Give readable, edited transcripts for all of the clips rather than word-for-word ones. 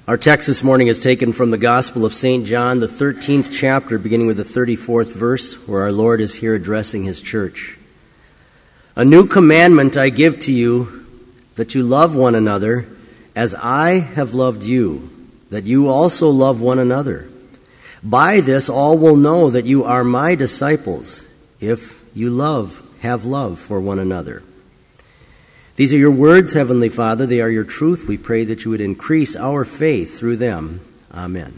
Our text this morning is taken from the Gospel of St. John, the 13th chapter, beginning with the 34th verse, where our Lord is here addressing his church. A new commandment I give to you, that you love one another, as I have loved you, that you also love one another. By this all will know that you are my disciples, if you have love for one another. These are your words, Heavenly Father. They are your truth. We pray that you would increase our faith through them. Amen.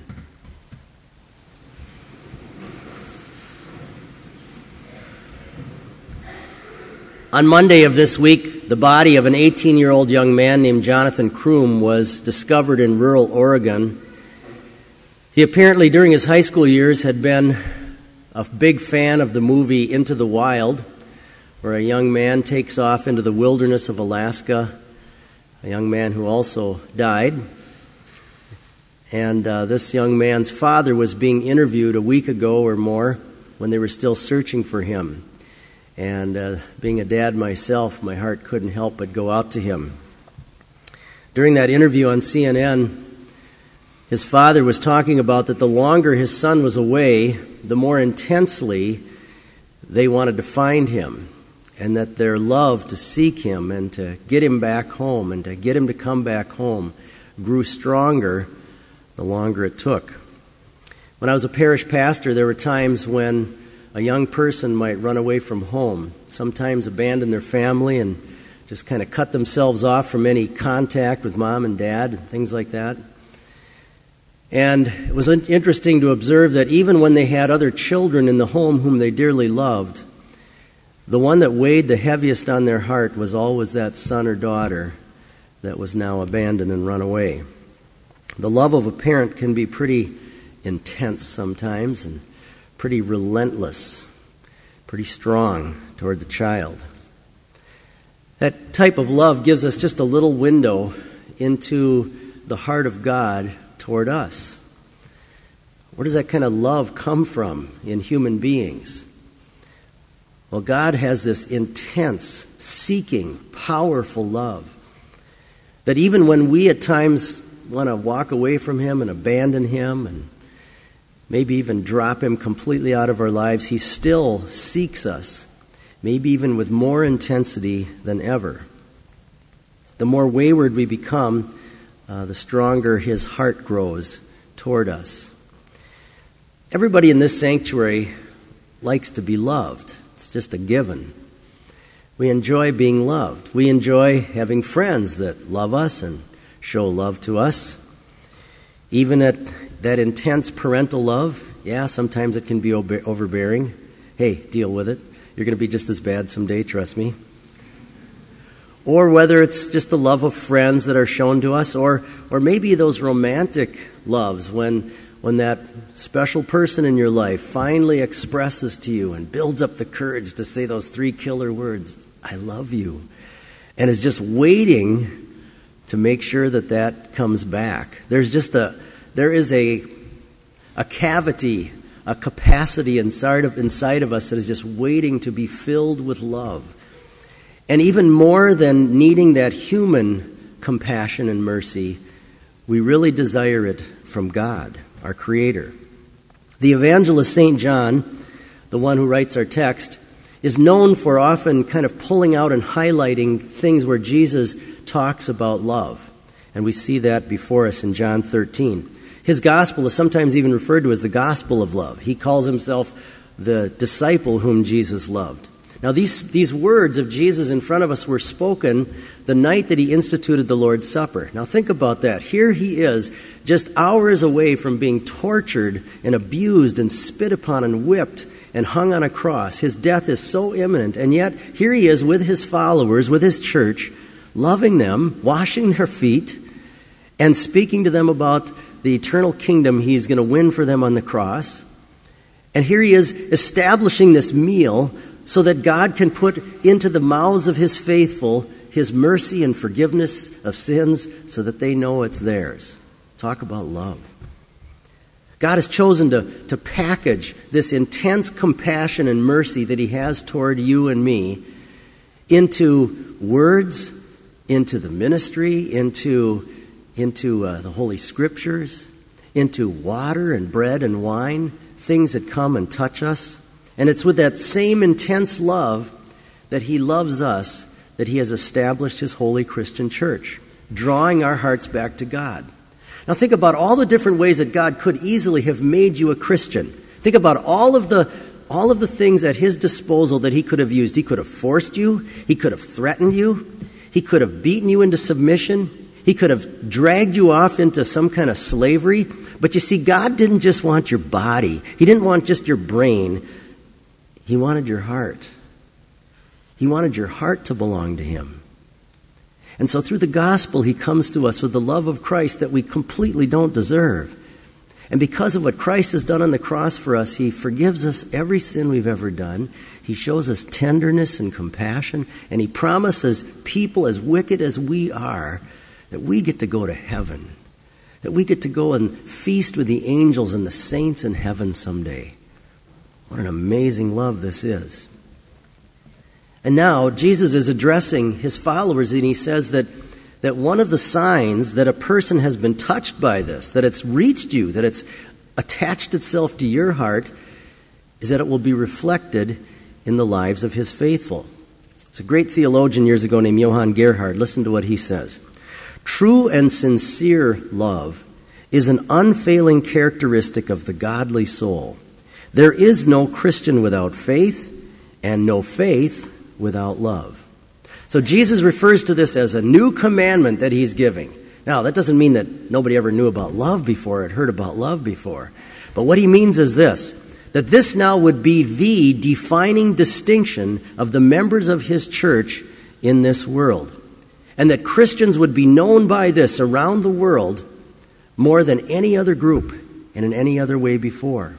On Monday of this week, the body of an 18-year-old young man named Jonathan Kroom was discovered in rural Oregon. He apparently, during his high school years, had been a big fan of the movie Into the Wild, where a young man takes off into the wilderness of Alaska, a young man who also died. And this young man's father was being interviewed a week ago or more when they were still searching for him. And being a dad myself, my heart couldn't help but go out to him. During that interview on CNN, his father was talking about that the longer his son was away, the more intensely they wanted to find him, and that their love to seek him and to get him back home and to get him to come back home grew stronger the longer it took. When I was a parish pastor, there were times when a young person might run away from home, sometimes abandon their family and just kind of cut themselves off from any contact with mom and dad and things like that. And it was interesting to observe that even when they had other children in the home whom they dearly loved, the one that weighed the heaviest on their heart was always that son or daughter that was now abandoned and run away. The love of a parent can be pretty intense sometimes and pretty relentless, pretty strong toward the child. That type of love gives us just a little window into the heart of God toward us. Where does that kind of love come from in human beings? Well, God has this intense, seeking, powerful love that even when we at times want to walk away from him and abandon him and maybe even drop him completely out of our lives, he still seeks us, maybe even with more intensity than ever. The more wayward we become, the stronger his heart grows toward us. Everybody in this sanctuary likes to be loved. It's just a given. We enjoy being loved. We enjoy having friends that love us and show love to us. Even at that intense parental love, yeah, sometimes it can be overbearing. Hey, deal with it. You're going to be just as bad someday, trust me. Or whether it's just the love of friends that are shown to us, or maybe those romantic loves when that special person in your life finally expresses to you and builds up the courage to say those 3 killer words, I love you, and is just waiting to make sure that comes back. There is a cavity, a capacity inside of us that is just waiting to be filled with love. And even more than needing that human compassion and mercy, we really desire it from God, our Creator. The evangelist St. John, the one who writes our text, is known for often kind of pulling out and highlighting things where Jesus talks about love. And we see that before us in John 13. His gospel is sometimes even referred to as the gospel of love. He calls himself the disciple whom Jesus loved. Now, these words of Jesus in front of us were spoken the night that he instituted the Lord's Supper. Now, think about that. Here he is, just hours away from being tortured and abused and spit upon and whipped and hung on a cross. His death is so imminent, and yet here he is with his followers, with his church, loving them, washing their feet, and speaking to them about the eternal kingdom he's going to win for them on the cross. And here he is establishing this meal so that God can put into the mouths of his faithful his mercy and forgiveness of sins so that they know it's theirs. Talk about love. God has chosen to package this intense compassion and mercy that he has toward you and me into words, into the ministry, into into the Holy Scriptures, into water and bread and wine, things that come and touch us. And it's with that same intense love that he loves us that he has established his holy Christian church, drawing our hearts back to God. Now think about all the different ways that God could easily have made you a Christian. Think about all of the things at his disposal that he could have used. He could have forced you. He could have threatened you. He could have beaten you into submission. He could have dragged you off into some kind of slavery. But you see, God didn't just want your body. He didn't want just your brain. He wanted your heart. He wanted your heart to belong to him. And so through the gospel, he comes to us with the love of Christ that we completely don't deserve. And because of what Christ has done on the cross for us, he forgives us every sin we've ever done. He shows us tenderness and compassion. And he promises people as wicked as we are that we get to go to heaven. That we get to go and feast with the angels and the saints in heaven someday. What an amazing love this is. And now Jesus is addressing his followers, and he says that one of the signs that a person has been touched by this, that it's reached you, that it's attached itself to your heart, is that it will be reflected in the lives of his faithful. There's a great theologian years ago named Johann Gerhard. Listen to what he says. True and sincere love is an unfailing characteristic of the godly soul. There is no Christian without faith, and no faith without love. So Jesus refers to this as a new commandment that he's giving. Now, that doesn't mean that nobody ever knew about love before, had heard about love before. But what he means is this, that this now would be the defining distinction of the members of his church in this world. And that Christians would be known by this around the world more than any other group and in any other way before.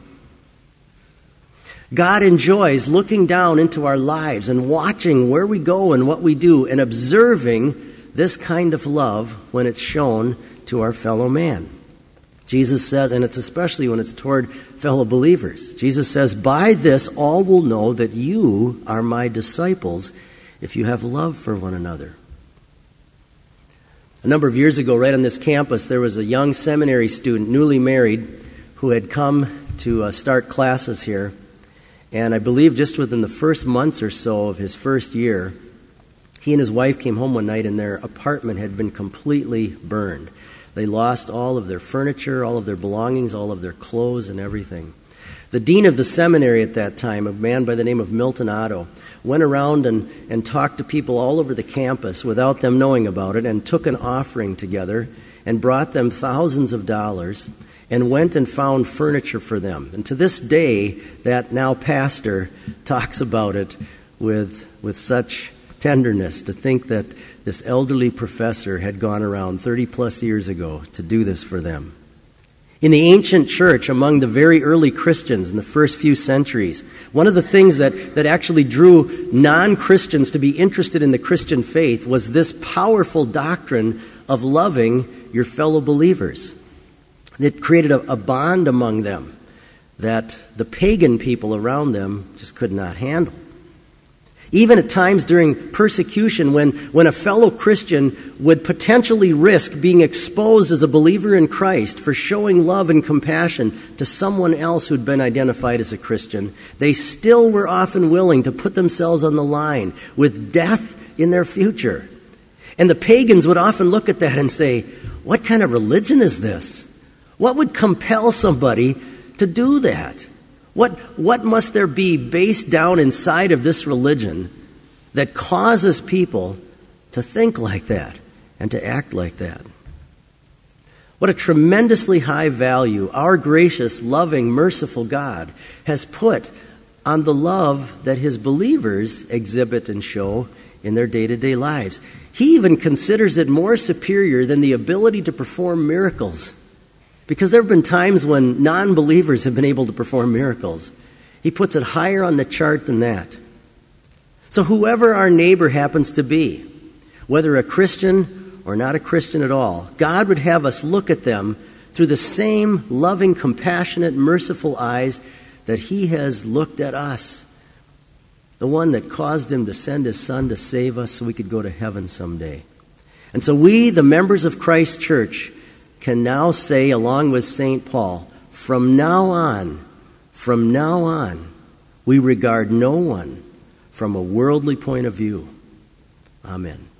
God enjoys looking down into our lives and watching where we go and what we do and observing this kind of love when it's shown to our fellow man. Jesus says, and it's especially when it's toward fellow believers, Jesus says, by this all will know that you are my disciples if you have love for one another. A number of years ago, right on this campus, there was a young seminary student, newly married, who had come to start classes here. And I believe just within the first months or so of his first year, he and his wife came home one night and their apartment had been completely burned. They lost all of their furniture, all of their belongings, all of their clothes and everything. The dean of the seminary at that time, a man by the name of Milton Otto, went around and talked to people all over the campus without them knowing about it and took an offering together and brought them thousands of dollars and went and found furniture for them. And to this day, that now pastor talks about it with such tenderness, to think that this elderly professor had gone around 30 plus years ago to do this for them. In the ancient church, among the very early Christians in the first few centuries, one of the things that actually drew non-Christians to be interested in the Christian faith was this powerful doctrine of loving your fellow believers. It created a bond among them that the pagan people around them just could not handle. Even at times during persecution, when a fellow Christian would potentially risk being exposed as a believer in Christ for showing love and compassion to someone else who'd been identified as a Christian, they still were often willing to put themselves on the line with death in their future. And the pagans would often look at that and say, what kind of religion is this? What would compel somebody to do that? What must there be based down inside of this religion that causes people to think like that and to act like that? What a tremendously high value our gracious, loving, merciful God has put on the love that his believers exhibit and show in their day-to-day lives. He even considers it more superior than the ability to perform miracles. Because there have been times when non-believers have been able to perform miracles. He puts it higher on the chart than that. So whoever our neighbor happens to be, whether a Christian or not a Christian at all, God would have us look at them through the same loving, compassionate, merciful eyes that he has looked at us. The one that caused him to send his son to save us so we could go to heaven someday. And so we, the members of Christ Church, can now say, along with St. Paul, from now on, we regard no one from a worldly point of view. Amen.